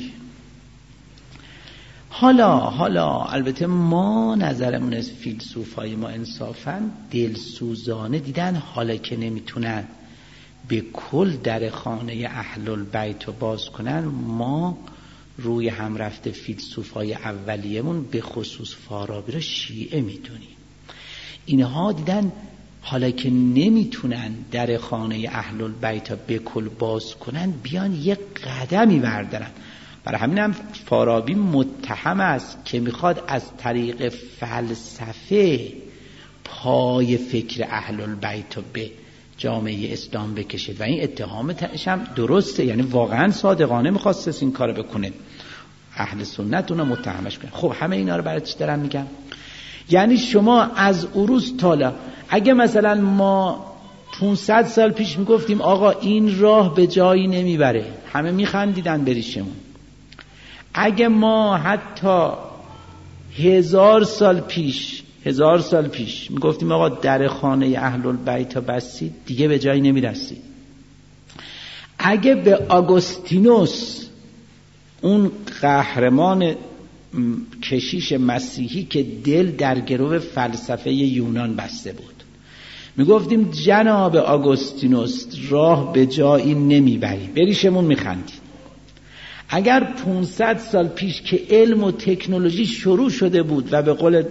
Speaker 1: حالا حالا البته ما نظرمون از فیلسوفای ما انصافاً دلسوزانه دیدن، حالا که نمیتونن به کل در خانه اهل البیت رو باز کنن، ما روی هم رفته فیلسوفای اولیه‌مون به خصوص فارابی رو شیعه میدونیم. اینها دیدن حالا که نمیتونن در خانه اهل البیت به کل باز کنن، بیان یک قدمی بردارن. برای همین هم فارابی متهم است که میخواد از طریق فلسفه پای فکر اهل البیت رو به جامعه اسلام بکشید و این اتهامش هم درسته، یعنی واقعا صادقانه میخواست این کارو بکنه. اهل سنت اونو متهمش کنه. خب همه اینا رو برای چی دارم میگم؟ یعنی شما از عروس تالا اگه مثلا ما پانصد سال پیش میگفتیم آقا این راه به جایی نمیبره، همه میخندیدن بریشمون. اگه ما حتی هزار سال پیش هزار سال پیش میگفتیم آقا در خانه اهل البیت بسید، دیگه به جایی نمیرسید. اگه به آگوستینوس، اون قهرمان کشیش مسیحی که دل در گرو فلسفه یونان بسته بود، میگفتیم جناب آگوستینوس راه به جایی نمیبری، بریشمون میخندید. اگر پانصد سال پیش که علم و تکنولوژی شروع شده بود و به قول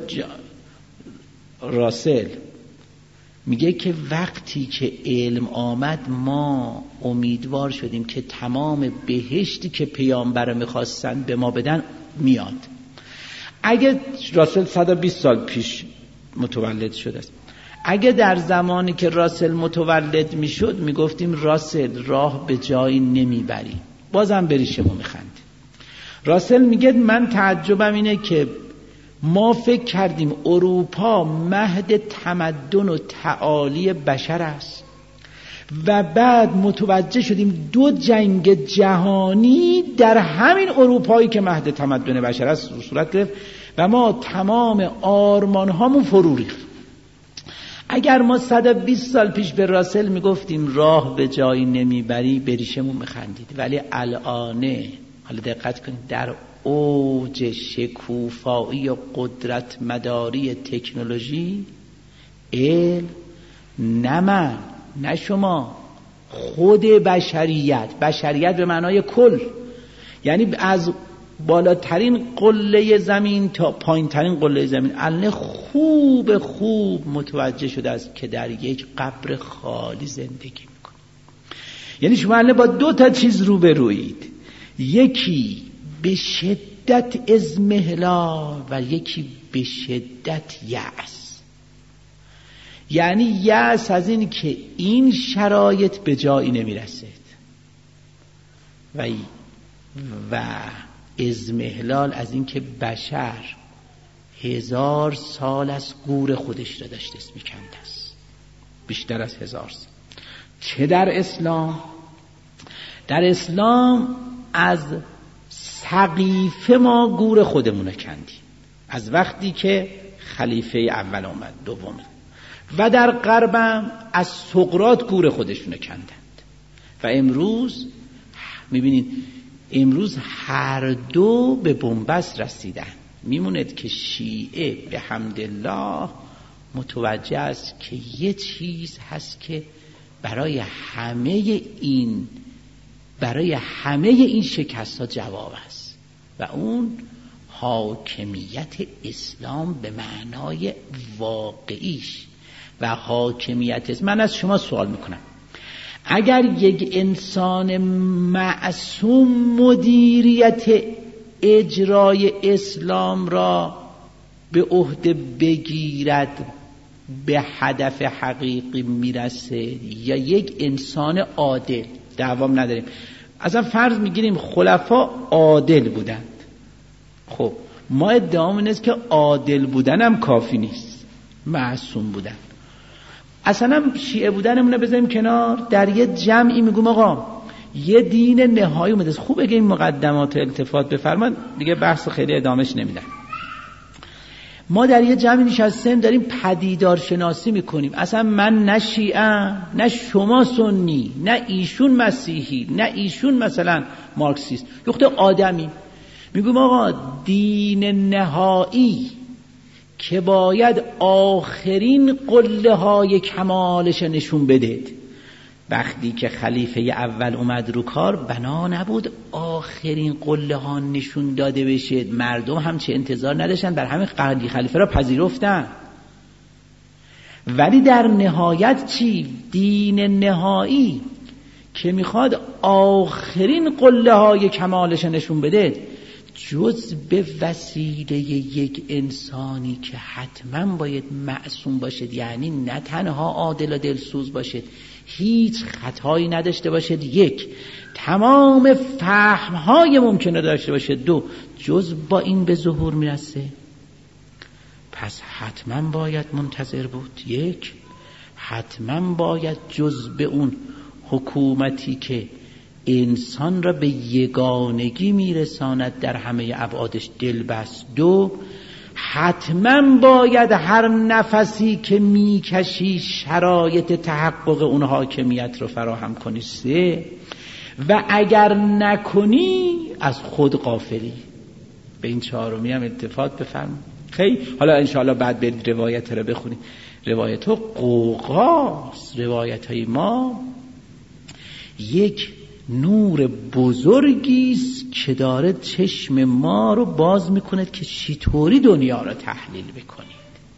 Speaker 1: راسل میگه که وقتی که علم آمد ما امیدوار شدیم که تمام بهشتی که پیامبر میخواستن به ما بدن میاد. اگه راسل صد و بیست سال پیش متولد شده است، اگه در زمانی که راسل متولد میشد میگفتیم راسل راه به جایی نمیبری، بازم بریشمو میخند. راسل میگه من تعجبم اینه که ما فکر کردیم اروپا مهد تمدن و تعالی بشر است و بعد متوجه شدیم دو جنگ جهانی در همین اروپایی که مهد تمدن بشر است صورت گرفت و ما تمام آرمان هامون فرو ریخت. اگر ما صد و بیست سال پیش به راسل میگفتیم راه به جایی نمیبری، بریشمون میخندید. ولی الانه حالا دقت کنید، در اوج شکوفایی و قدرت مداری تکنولوژی، علم، نه من نه شما، خود بشریت، بشریت به معنای کل، یعنی از بالاترین قله زمین تا پایین ترین قله زمین، الان خوب خوب متوجه شده است که در یک قبر خالی زندگی میکنه. یعنی شما الان با دو تا چیز روبرویید، یکی به شدت اضمحلال و یکی به شدت یأس. یعنی یأس از این که این شرایط به جایی نمیرسد و و اضمحلال از این که بشر هزار سال از گور خودش را داشته میکنده است، بیشتر از هزار سال. چه در اسلام؟ در اسلام از سقیفه ما گور خودمون رو کندیم، از وقتی که خلیفه اول آمد، دوم، و در غربم از سقراط گور خودشون رو کندند. و امروز میبینید امروز هر دو به بنبست رسیدن. میموند که شیعه به حمدالله متوجه است که یه چیز هست که برای همه این برای همه این شکست ها جواب است و اون حاکمیت اسلام به معنای واقعیش و حاکمیت اسلام. من از شما سوال میکنم، اگر یک انسان معصوم مدیریت اجرای اسلام را به عهده بگیرد به هدف حقیقی میرسه، یا یک انسان عادل، دعوام نداریم، اصلا فرض میگیریم خلفا عادل بودند. خب ما ادعامون است که عادل بودن هم کافی نیست، معصوم بودن. اصلا شیعه بودنمونه بذاریم کنار، در یه جمعی میگم آقا یه دین نهایی اومده. خوبه که این مقدمات التفات بفرمان، دیگه بحث خیلی ادامش نمیدن. ما در یه جمعی نشستیم داریم پدیدار شناسی میکنیم، اصلا من نه شیعه، نه شما سنی، نه ایشون مسیحی، نه ایشون مثلا مارکسیست، یه خود آدمی. میگم آقا دین نهایی که باید آخرین قله های کمالش نشون بدید، وقتی که خلیفه اول اومد رو کار بنا نبود آخرین قله ها نشون داده بشه، مردم هم چه انتظار نداشتن، بر همین قلی خلیفه را پذیرفتن. ولی در نهایت چی؟ دین نهایی که میخواد آخرین قله های کمالش نشون بده، جز به وسیله یک انسانی که حتما باید معصوم باشد، یعنی نه تنها عادل و دلسوز باشد، هیچ خطایی نداشته باشد، یک، تمام فهمهای ممکنه داشته باشد، دو، جز با این به ظهور میرسه. پس حتما باید منتظر بود. یک، حتما باید جز به اون حکومتی که انسان را به یگانگی میرساند در همه ابعادش دل بست. دو، حتما باید هر نفسی که میکشی شرایط تحقق اون حاکمیت رو فراهم کنی. سه، و اگر نکنی از خود غافلی. به این چهارمی هم التفات بفرمایید. خیلی حالا انشاءالله بعد برید روایت رو بخونید. روایت ها قوقاست، روایت های ما یک نور بزرگیست که داره چشم ما رو باز میکنه که چطوری دنیا رو تحلیل بکنید.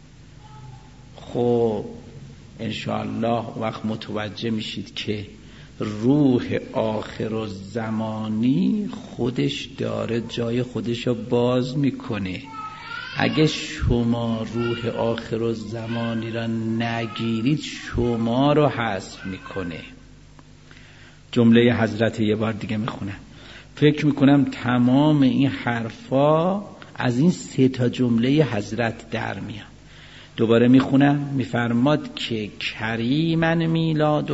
Speaker 1: خب انشاءالله وقت متوجه میشید که روح آخر و زمانی خودش داره جای خودش رو باز میکنه. اگه شما روح آخر و زمانی را نگیرید شما رو حذف میکنه. جمله حضرت یه بار دیگه میخونم، فکر میکنم تمام این حرفا از این سه تا جمله حضرت در میاد. دوباره میخونم، میفرماد که کریمن میلاده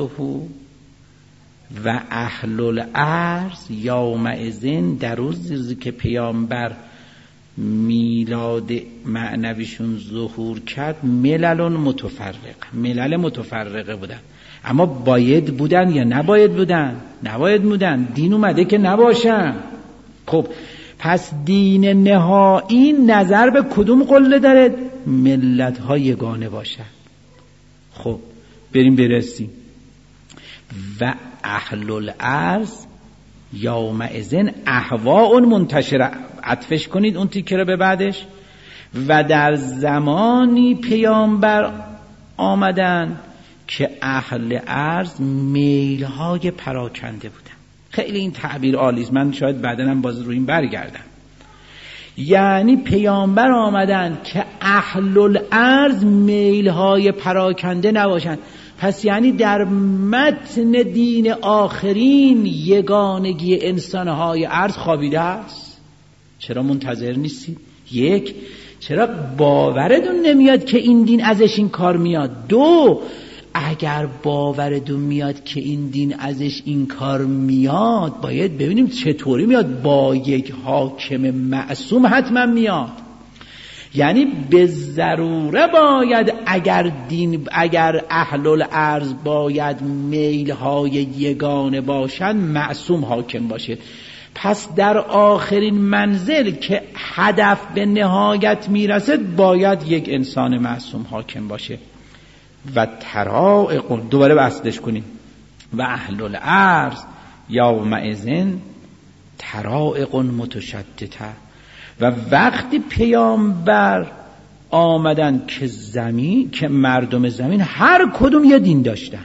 Speaker 1: و اهل الارض یومئذ، در روزی که پیامبر میلاد معنویشون ظهور کرد، ملل متفرق، ملل متفرقه بودن. اما باید بودن یا نباید بودن؟ نباید بودن. دین اومده که نباشن. خب پس دین نهایی نظر به کدوم قله داره؟ ملت ها یگانه باشن. خب بریم برسیم. و اهل الارض یومئذ اهواء منتشره، عطفش کنید اون تیکه رو به بعدش. و در زمانی پیامبر آمدن که اهل ارض میلهای پراکنده بودن. خیلی این تعبیر عالیست، من شاید بعدنم باز روی این برگردم. یعنی پیامبر آمدن که اهل الارض میلهای پراکنده نباشن. پس یعنی در متن دین آخرین یگانگی انسانهای ارض خوابیده است. چرا منتظر نیستید؟ یک، چرا باورتون نمیاد که این دین ازش این کار میاد؟ دو، اگر باوردون میاد که این دین ازش این کار میاد، باید ببینیم چطوری میاد. با یک حاکم معصوم حتما میاد. یعنی به ضروره باید، اگر دین، اگر اهل الارض باید میلهای یگانه باشن، معصوم حاکم باشه. پس در آخرین منزل که هدف به نهایت میرسد باید یک انسان معصوم حاکم باشه. و ترائق، دوباره بحثش کنیم، و اهل الارض یومئذ ترائق متشدده. و وقتی پیامبر آمدن که زمین، که مردم زمین هر کدوم یه دین داشتن،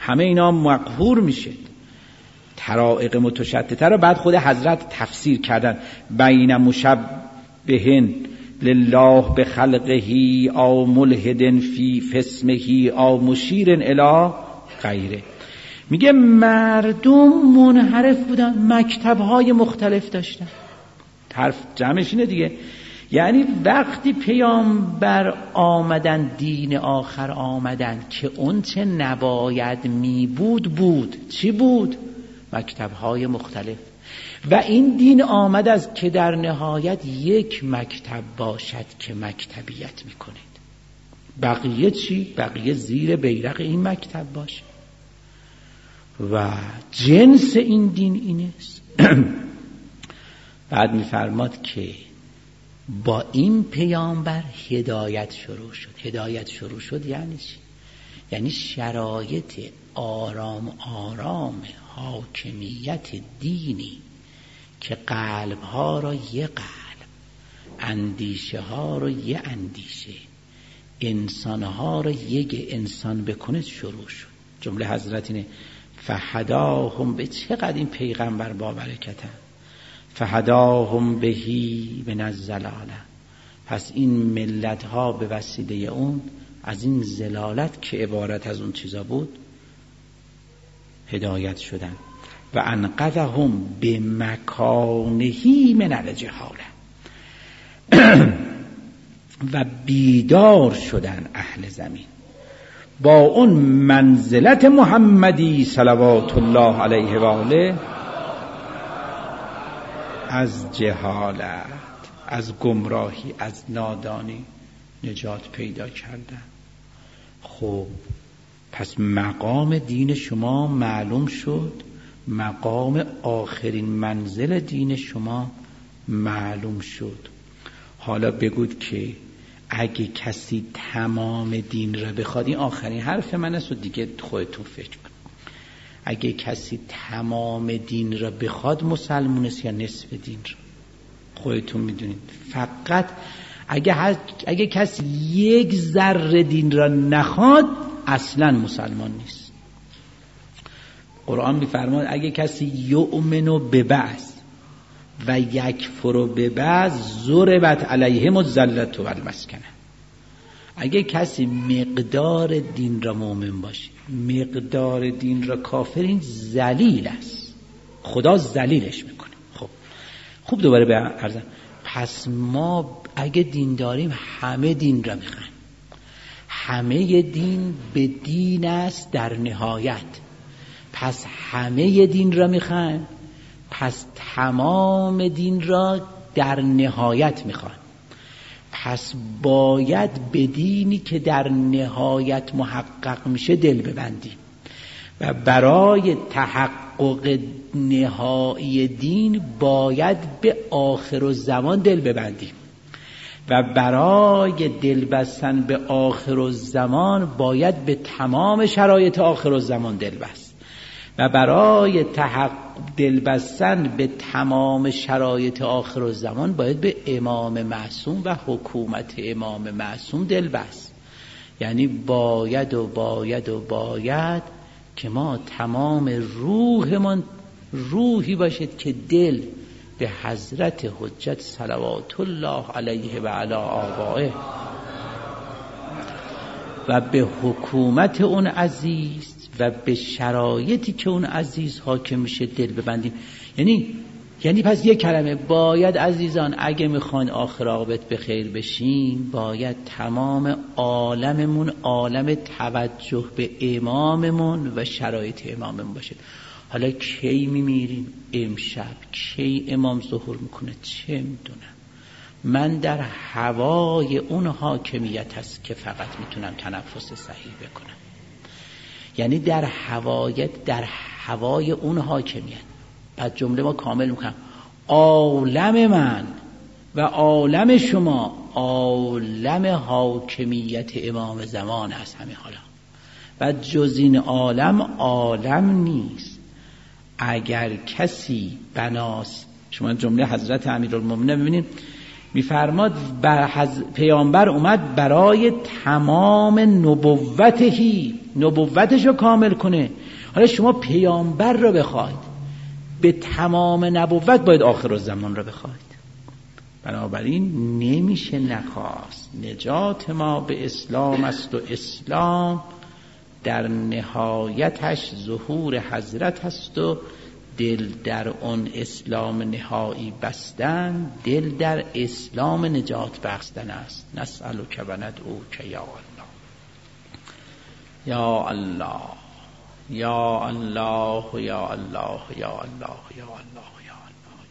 Speaker 1: همه اینا مقهور میشه. طرائق متشتته رو بعد خود حضرت تفسیر کردن، بین مشبهن لله بخلقه او ملحد فی فسمه او مشیر الی غیره. میگه مردم منحرف بودن، مکتب‌های مختلف داشتن. حرف جمعش اینه دیگه، یعنی وقتی پیامبر آمدن، دین آخر آمدن که اون چه نباید می بود بود. چی بود؟ مکتب‌های مختلف. و این دین آمد از که در نهایت یک مکتب باشد که مکتبیت میکنید. بقیه چی؟ بقیه زیر بیرق این مکتب باشه. و جنس این دین این است. بعد میفرماد که با این پیامبر هدایت شروع شد. هدایت شروع شد یعنی چی؟ یعنی شرایط آرام آرام حاکمیت دینی که قلب ها را یه قلب، اندیشه ها را یه اندیشه، انسان ها را یک انسان بکنه شروع شد. جمله حضرت اینه فهداهم به، چقدر این پیغمبر با برکته، فهداهم بهی من الضلاله. پس این ملت ها به وسیله اون از این ضلالت که عبارت از اون چیزا بود هدایت شدن. و انقذهم به مکانهی من الجهاله. و بیدار شدن اهل زمین با اون منزلت محمدی صلوات الله علیه و آله از جهالت، از گمراهی، از نادانی نجات پیدا کردن. خب پس مقام دین شما معلوم شد، مقام آخرین منزل دین شما معلوم شد. حالا بگود که اگه کسی تمام دین را بخواد، این آخرین حرف من است و دیگه خودتون فکر کن، اگه کسی تمام دین را بخواد مسلمان است یا نصف دین را؟ خودتون میدونید. فقط اگه, اگه کسی یک ذره دین را نخواد اصلا مسلمان نیست. قرآن میفرماد اگه کسی یؤمنو ببعث و یکفرو ببعث ضربت علیهم الذلة والمسکنه. اگه کسی مقدار دین را مؤمن باشه، مقدار دین را کافر، این ذلیل است، خدا ذلیلش میکنه. خب خوب دوباره به عرضم، پس ما اگه دین داریم همه دین را میخوایم، همه دین به دین است در نهایت. پس همه دین را میخوایم، پس تمام دین را در نهایت میخوایم. پس باید به دینی که در نهایت محقق میشه دل ببندیم و برای تحقق نهایی دین باید به آخر الزمان دل ببندیم و برای دل بستن به آخر الزمان باید به تمام شرایط آخر الزمان دل بست و برای تحقق دل بستن به تمام شرایط آخر الزمان باید به امام معصوم و حکومت امام معصوم دل بست. یعنی باید و باید و باید که ما تمام روحمان روحی باشد که دل به حضرت حجت صلوات الله علیه و علی آبائه و به حکومت اون عزیز و به شرایطی که اون عزیز حاکم میشه دل ببندیم. یعنی یعنی پس یک کلمه، باید عزیزان اگه میخوان آخر عاقبت به خیر بشین باید تمام عالممون عالم توجه به اماممون و شرایط اماممون باشه. حالا کی میمیریم؟ امشب. کی امام ظهور میکنه؟ چه میدونم من. در هوای اون حاکمیت هست که فقط میتونم تنفس صحیح بکنم. یعنی در هوایت، در هوای اون حاکمیت. بعد جمله ما کامل میکنم، عالم من و عالم شما عالم حاکمیت امام زمان است همین حالا. بعد جز این عالم عالم نیست. اگر کسی بناس، شما جمله حضرت امیرالمومنین ببینید میفرماد بر حض... پیامبر اومد برای تمام نبوتهی نبوتش رو کامل کنه. حالا شما پیامبر رو بخواید، به تمام نبوت باید آخر الزمان رو بخواید. بنابراین نمیشه نخواست. نجات ما به اسلام است و اسلام در نهایتش ظهور حضرت است و دل در اون اسلام نهایی بستن، دل در اسلام نجات بخشیدن است. نسألک و ندعوک یا الله یا الله یا الله یا الله یا الله یا الله یا الله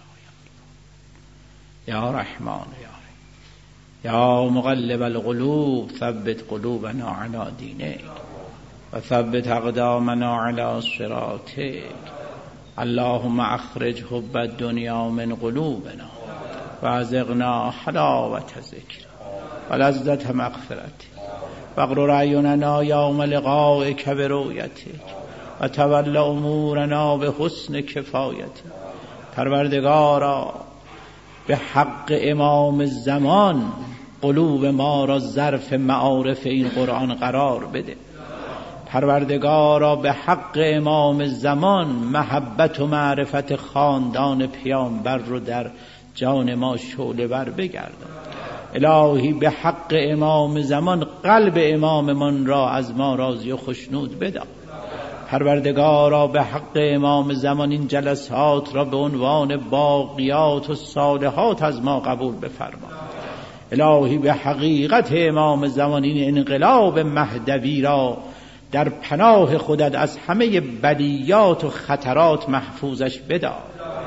Speaker 1: یا رحمان یا یا مقلب القلوب ثبت قلوبنا علی دینک و ثبت اقدامنا علی صراطک. اللهم اخرج حب الدنیا من قلوبنا و ازغنا حلاوت ذکر و لذت مغفرتک واغرر اعیننا یوم لقائک برؤیتک و تول امورنا به حسن کفایتک. پروردگارا به حق امام زمان قلوب ما را ظرف معارف این قرآن قرار بده. پروردگارا به حق امام زمان محبت و معرفت خاندان پیامبر رو در جان ما شعله ور بگردان. الهی به حق امام زمان قلب امام من را از ما راضی و خشنود بدار. پروردگارا به حق امام زمان این جلسات را به عنوان باقیات و صالحات از ما قبول بفرما. الهی به حقیقت امام زمان این انقلاب مهدوی را در پناه خودت از همه بلیات و خطرات محفوظش بدار.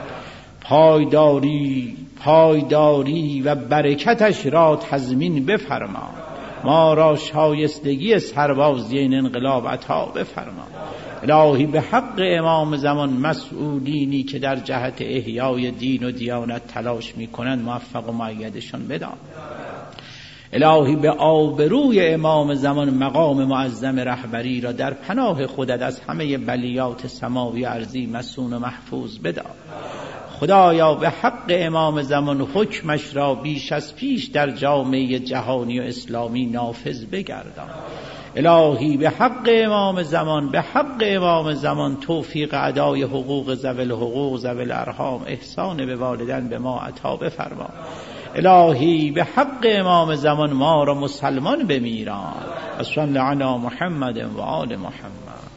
Speaker 1: پایداری پایداری و برکتش را تضمین بفرما. ما را شایستگی سربازی این انقلاب عطا بفرما. الهی به حق امام زمان مسئولینی که در جهت احیای دین و دیانت تلاش می کنند موفق و مؤیدشان بدار. الهی به آبروی امام زمان مقام معظم رهبری را در پناه خودت از همه بلیات سماوی ارضی مسون و محفوظ بدار. خدایا به حق امام زمان حکمش را بیش از پیش در جامعه جهانی و اسلامی نافذ بگردان. الهی به حق امام زمان به حق امام زمان توفیق ادای حقوق ذوی الحقوق ذوی الارحام احسان به والدین به ما عطا بفرما. الهی به حق امام زمان ما را مسلمان بمیران. صلی علی محمد و آل محمد.